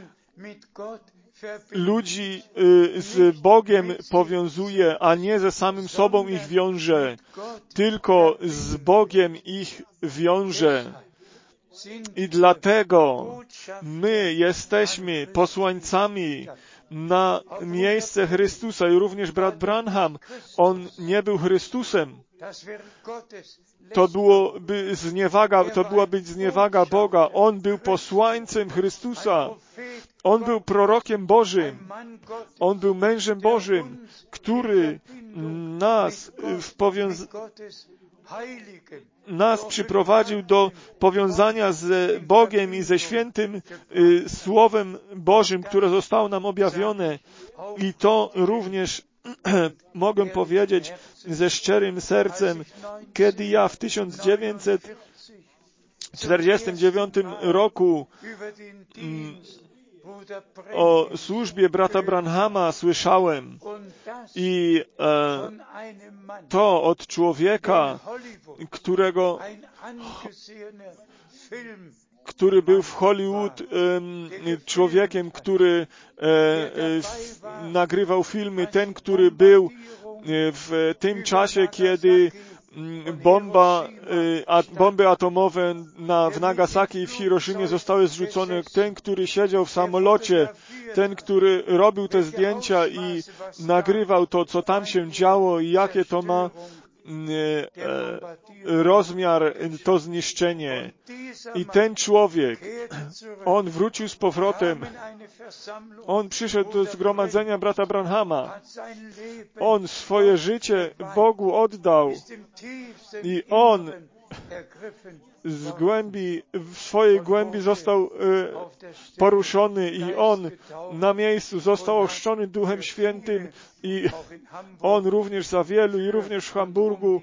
ludzi z Bogiem powiązuje, a nie ze samym sobą ich wiąże, tylko z Bogiem ich wiąże. I dlatego my jesteśmy posłańcami na miejsce Chrystusa i również brat Branham, on nie był Chrystusem. To byłoby zniewaga, to byłaby zniewaga Boga. On był posłańcem Chrystusa. On był prorokiem Bożym. On był mężem Bożym, który nas w powiąz... nas przyprowadził do powiązania z Bogiem i ze świętym y, Słowem Bożym, które zostało nam objawione. I to również mogę powiedzieć ze szczerym sercem, kiedy ja w tysiąc dziewięćset czterdziestym dziewiątym roku mm, o służbie brata Branhama słyszałem i e, to od człowieka, którego który był w Hollywood um, człowiekiem, który e, e, f, nagrywał filmy, ten, który był w tym czasie, kiedy bomba, a, bomby atomowe na, w Nagasaki i w Hiroshimie zostały zrzucone, ten, który siedział w samolocie, ten, który robił te zdjęcia i nagrywał to, co tam się działo i jakie to ma e, rozmiar, to zniszczenie. I ten człowiek, on wrócił z powrotem, on przyszedł do zgromadzenia brata Branhama, on swoje życie Bogu oddał i on z głębi, w swojej głębi został poruszony i on na miejscu został ochrzczony Duchem Świętym i on również za wielu i również w Hamburgu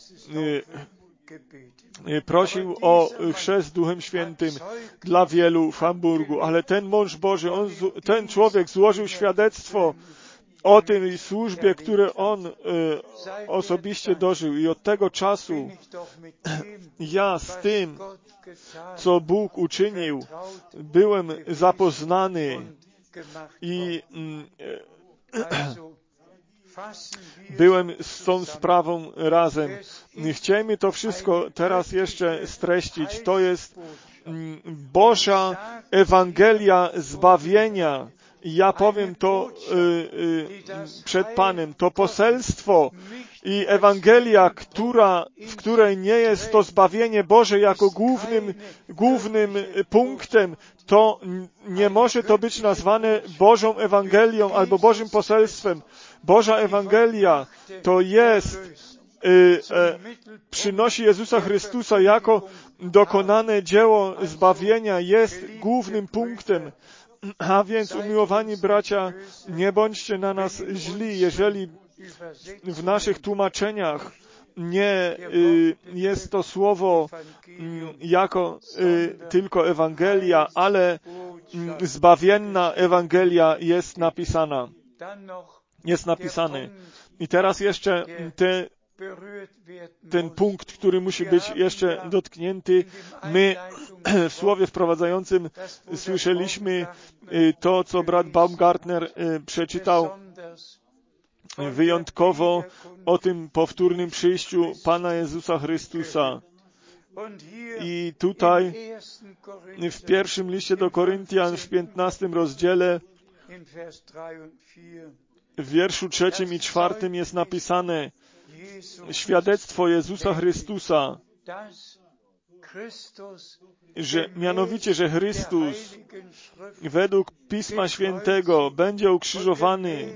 prosił o chrzest Duchem Świętym dla wielu w Hamburgu, ale ten mąż Boży, on, ten człowiek złożył świadectwo o tej służbie, które on e, osobiście dożył i od tego czasu ja z tym, co Bóg uczynił, byłem zapoznany i e, byłem z tą sprawą razem. Chciejmy to wszystko teraz jeszcze streścić. To jest Boża Ewangelia zbawienia. Ja powiem to y, y, przed Panem. To poselstwo i Ewangelia, która, w której nie jest to zbawienie Boże jako głównym, głównym punktem, to nie może to być nazwane Bożą Ewangelią albo Bożym poselstwem. Boża Ewangelia to jest, y, y, przynosi Jezusa Chrystusa jako dokonane dzieło zbawienia, jest głównym punktem. A więc, umiłowani bracia, nie bądźcie na nas źli, jeżeli w naszych tłumaczeniach nie y, jest to słowo y, jako y, tylko Ewangelia, ale y, zbawienna Ewangelia jest napisana. Jest napisany. I teraz jeszcze te, ten punkt, który musi być jeszcze dotknięty. My w słowie wprowadzającym słyszeliśmy to, co brat Baumgartner przeczytał wyjątkowo o tym powtórnym przyjściu Pana Jezusa Chrystusa. I tutaj w pierwszym liście do Koryntian w piętnastym rozdziale w wierszu trzecim i czwartym jest napisane świadectwo Jezusa Chrystusa, że mianowicie, że Chrystus według Pisma Świętego będzie ukrzyżowany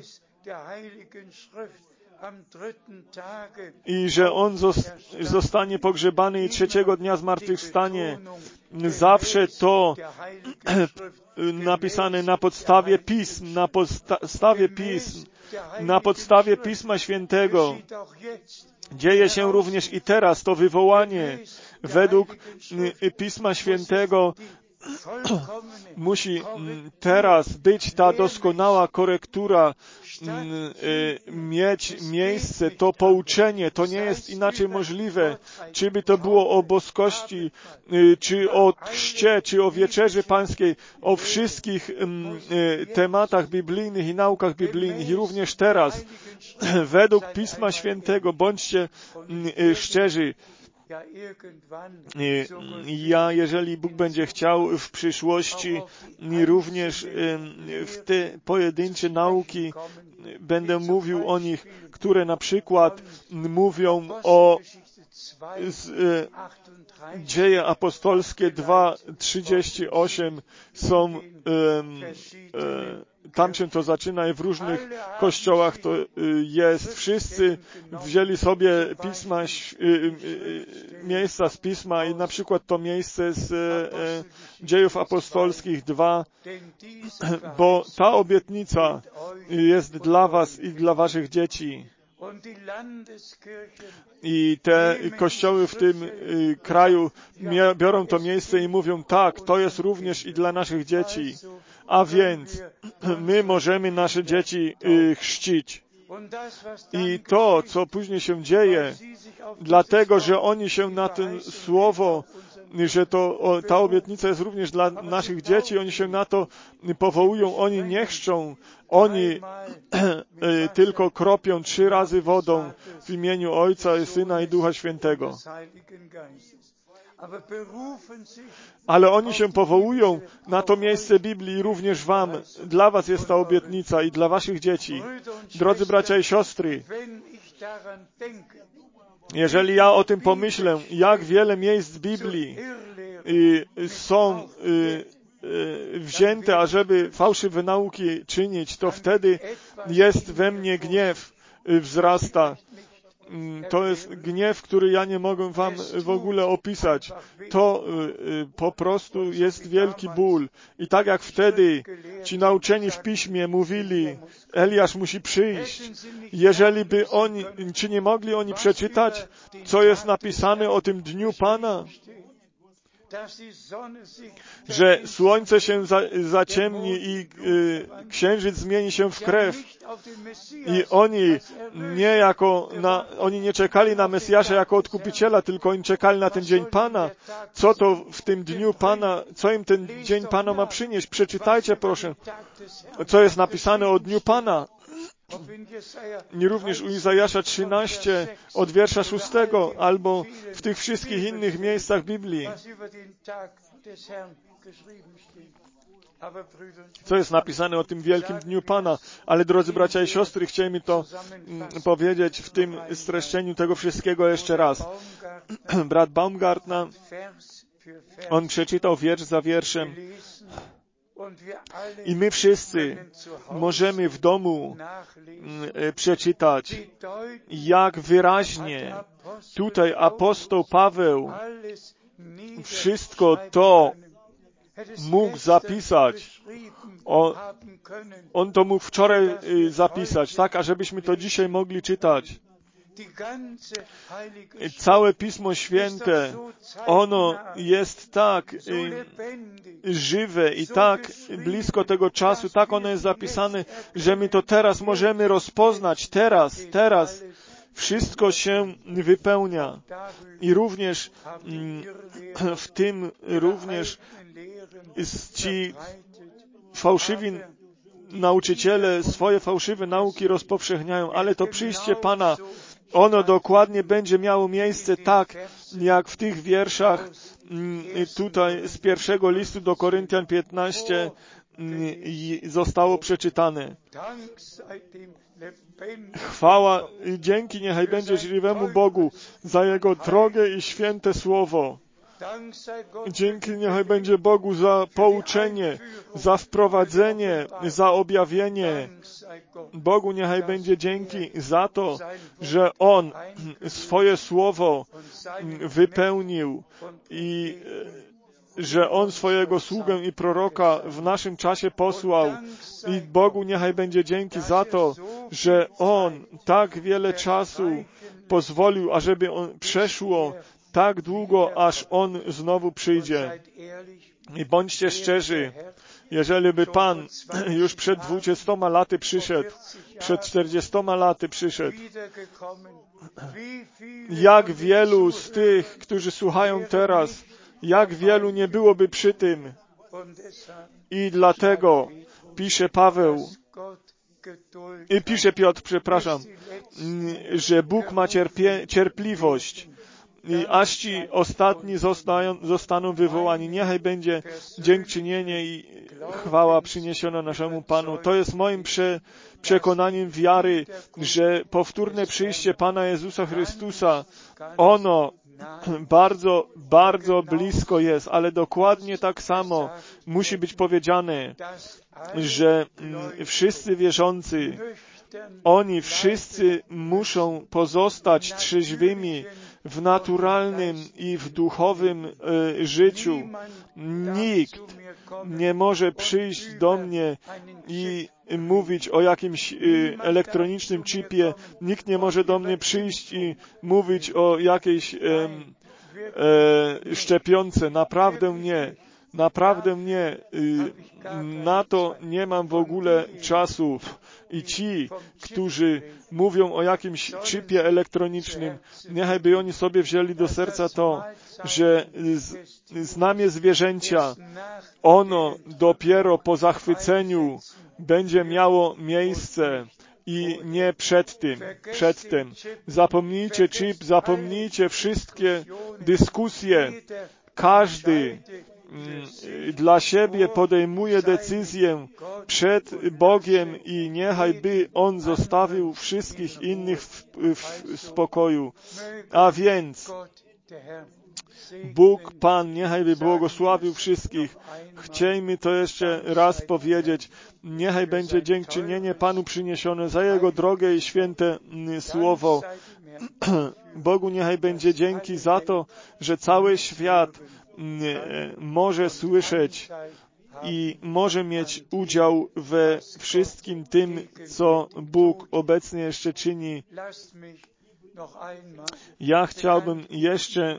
i że On zostanie pogrzebany i trzeciego dnia zmartwychwstanie. Zawsze to napisane na podstawie Pism, na podstawie Pism, na podstawie Pisma Świętego. Dzieje się również i teraz to wywołanie według Pisma Świętego. Musi teraz być ta doskonała korektura, mieć miejsce, to pouczenie, to nie jest inaczej możliwe. Czy by to było o boskości, czy o chrzcie, czy o wieczerzy pańskiej, o wszystkich tematach biblijnych i naukach biblijnych i również teraz, według Pisma Świętego, bądźcie szczerzy. Ja, jeżeli Bóg będzie chciał w przyszłości, również w te pojedyncze nauki będę mówił o nich, które na przykład mówią o z, e, Dzieje apostolskie dwa trzydzieści osiem są, e, e, tam się to zaczyna i w różnych kościołach to jest. Wszyscy wzięli sobie pisma, miejsca z Pisma i na przykład to miejsce z Dziejów apostolskich dwa, bo ta obietnica jest dla was i dla waszych dzieci. I te kościoły w tym kraju biorą to miejsce i mówią, tak, to jest również i dla naszych dzieci. A więc my możemy nasze dzieci chrzcić. I to, co później się dzieje, dlatego, że oni się na to słowo, że to, o, ta obietnica jest również dla naszych dzieci, oni się na to powołują, oni nie chrzczą, oni tylko kropią trzy razy wodą w imieniu Ojca, Syna i Ducha Świętego. Ale oni się powołują na to miejsce Biblii również wam. Dla was jest ta obietnica i dla waszych dzieci. Drodzy bracia i siostry, jeżeli ja o tym pomyślę, jak wiele miejsc Biblii są wzięte, ażeby fałszywe nauki czynić, to wtedy jest we mnie gniew, wzrasta. to jest gniew, który ja nie mogę wam w ogóle opisać. To po prostu jest wielki ból. I tak jak wtedy ci nauczeni w piśmie mówili, Eliasz musi przyjść. Jeżeli by oni, czy nie mogli oni przeczytać, co jest napisane o tym dniu Pana? Że słońce się za, zaciemni i y, księżyc zmieni się w krew. I oni nie jako na, oni nie czekali na Mesjasza jako odkupiciela, tylko oni czekali na ten dzień Pana. Co to w tym dniu Pana, co im ten dzień Pana ma przynieść? Przeczytajcie proszę, co jest napisane o dniu Pana. I również u Izajasza trzynaście od wiersza szóstego, albo w tych wszystkich innych miejscach Biblii. Co jest napisane o tym wielkim dniu Pana. Ale drodzy bracia i siostry, chciałem mi to mm, powiedzieć w tym streszczeniu tego wszystkiego jeszcze raz. Brat Baumgartner, on przeczytał wiersz za wierszem. I my wszyscy możemy w domu przeczytać, jak wyraźnie tutaj apostoł Paweł wszystko to mógł zapisać. O, on to mógł wczoraj zapisać, tak, ażebyśmy to dzisiaj mogli czytać. Całe Pismo Święte, ono jest tak żywe i tak blisko tego czasu, tak ono jest zapisane, że my to teraz możemy rozpoznać, teraz, teraz. Wszystko się wypełnia. I również w tym również ci fałszywi nauczyciele swoje fałszywe nauki rozpowszechniają, ale to przyjście Pana, ono dokładnie będzie miało miejsce tak, jak w tych wierszach tutaj z pierwszego listu do Koryntian piętnaście zostało przeczytane. Chwała i dzięki niechaj będzie żywemu Bogu za Jego drogie i święte słowo. Dzięki niechaj będzie Bogu za pouczenie, za wprowadzenie, za objawienie. Bogu niechaj będzie dzięki za to, że On swoje słowo wypełnił i że On swojego sługę i proroka w naszym czasie posłał. I Bogu niechaj będzie dzięki za to, że On tak wiele czasu pozwolił, ażeby on przeszło tak długo, aż On znowu przyjdzie. I bądźcie szczerzy, jeżeli by Pan już przed dwudziestoma laty przyszedł, przed czterdziestoma laty przyszedł, jak wielu z tych, którzy słuchają teraz, jak wielu nie byłoby przy tym. I dlatego pisze Paweł, i pisze Piotr, przepraszam, że Bóg ma cierpie, cierpliwość, i aż ci ostatni zostają, zostaną wywołani. Niechaj będzie dziękczynienie i chwała przyniesiona naszemu Panu. To jest moim prze, przekonaniem wiary, że powtórne przyjście Pana Jezusa Chrystusa, ono bardzo, bardzo blisko jest, ale dokładnie tak samo musi być powiedziane, że wszyscy wierzący, oni wszyscy muszą pozostać trzeźwymi w naturalnym i w duchowym y, życiu. Nikt nie może przyjść do mnie i mówić o jakimś y, elektronicznym chipie. Nikt nie może do mnie przyjść i mówić o jakiejś y, y, szczepionce. Naprawdę nie. Naprawdę nie. Na to nie mam w ogóle czasu. I ci, którzy mówią o jakimś chipie elektronicznym, niechaj by oni sobie wzięli do serca to, że znamie zwierzęcia, ono dopiero po zachwyceniu będzie miało miejsce i nie przed tym, przed tym. Zapomnijcie chip, zapomnijcie wszystkie dyskusje. Każdy dla siebie podejmuje decyzję przed Bogiem i niechaj by On zostawił wszystkich innych w, w spokoju. A więc Bóg, Pan, niechaj by błogosławił wszystkich. Chciejmy to jeszcze raz powiedzieć. Niechaj będzie dziękczynienie Panu przyniesione za Jego drogie i święte słowo. Bogu niechaj będzie dzięki za to, że cały świat może słyszeć i może mieć udział we wszystkim tym, co Bóg obecnie jeszcze czyni. Ja chciałbym jeszcze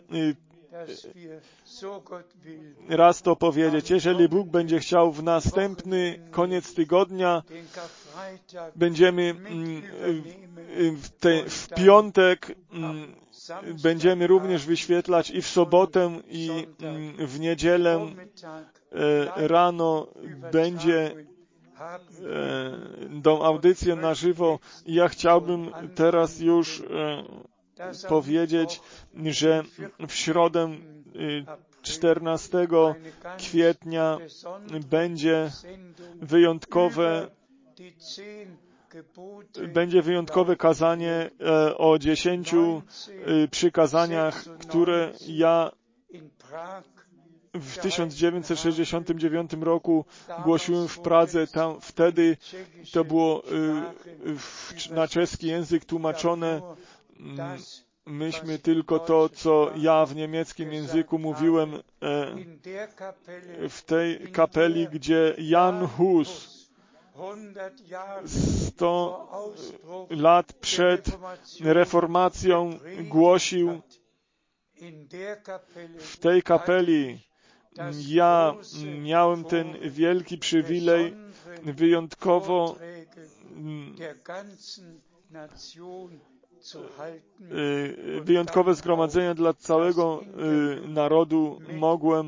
raz to powiedzieć. Jeżeli Bóg będzie chciał, w następny koniec tygodnia będziemy w, te, w piątek będziemy również wyświetlać i w sobotę, i w niedzielę rano będzie tą audycję na żywo. Ja chciałbym teraz już powiedzieć, że w środę czternastego kwietnia będzie wyjątkowe będzie wyjątkowe kazanie o dziesięciu przykazaniach, które ja w tysiąc dziewięćset sześćdziesiątym dziewiątym roku głosiłem w Pradze. Tam wtedy to było w, na czeski język tłumaczone. Myśmy tylko to, co ja w niemieckim języku mówiłem w tej kapeli, gdzie Jan Hus sto lat przed reformacją głosił. W tej kapeli ja miałem ten wielki przywilej wyjątkowo wyjątkowe zgromadzenie dla całego narodu mogłem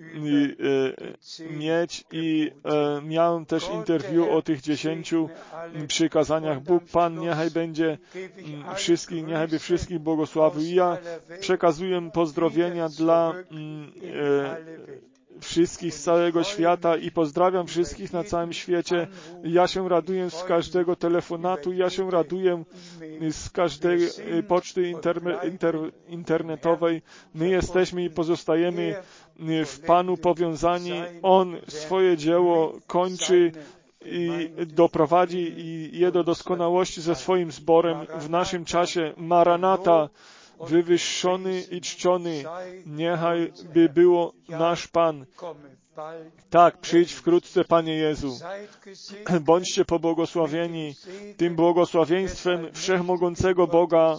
mieć i miałem też interwiu o tych dziesięciu przykazaniach. Bóg Pan niechaj będzie wszystkich, niechaj by wszystkich błogosławił. I ja przekazuję pozdrowienia dla wszystkich z całego świata i pozdrawiam wszystkich na całym świecie. Ja się raduję z każdego telefonatu, ja się raduję z każdej poczty interme, inter, internetowej. My jesteśmy i pozostajemy w Panu powiązani. On swoje dzieło kończy i doprowadzi je do doskonałości ze swoim zborem w naszym czasie. Maranata, wywyższony i czczony, niechaj by było nasz Pan. Tak, przyjdź wkrótce, Panie Jezu. Bądźcie pobłogosławieni tym błogosławieństwem Wszechmogącego Boga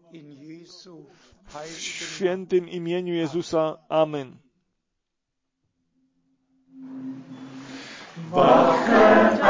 w świętym imieniu Jezusa. Amen. Wachet